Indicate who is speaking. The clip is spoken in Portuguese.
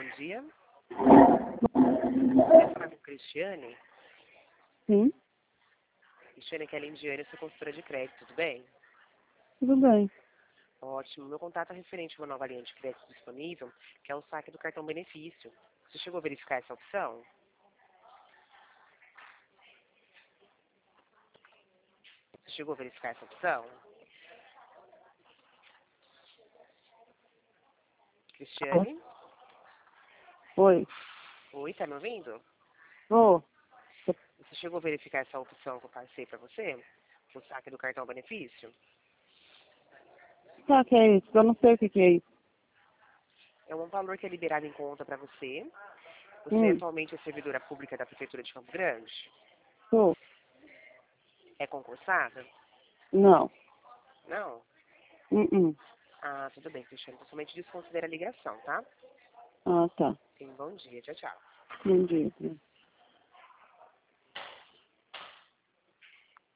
Speaker 1: bom dia. Quer falar com Cristiane?
Speaker 2: Sim,
Speaker 1: Cristiane, aqui é a Lindiane, sua consultora de crédito, tudo bem?
Speaker 2: tudo bem.
Speaker 1: Ótimo. Meu contato é referente a uma nova linha de crédito disponível, que é o saque do cartão benefício. Você chegou a verificar essa opção? Você chegou a verificar essa opção? Cristiane?
Speaker 2: Oi.
Speaker 1: Oi, tá me ouvindo?
Speaker 2: Ô,
Speaker 1: Você chegou a verificar essa opção que eu passei para você? O saque do cartão benefício?
Speaker 2: tá, que é isso? Eu não sei o que é isso.
Speaker 1: É um valor que é liberado em conta para você. Você
Speaker 2: Hum,
Speaker 1: atualmente é servidora pública da Prefeitura de Campo Grande?
Speaker 2: sou.
Speaker 1: É concursada?
Speaker 2: Não.
Speaker 1: Não?
Speaker 2: Uh.
Speaker 1: Ah, tudo bem, Cristiano. Então, somente desconsidera a ligação, tá?
Speaker 2: Ah, tá.
Speaker 1: Tenha um bom dia. Tchau, tchau.
Speaker 2: Entendi.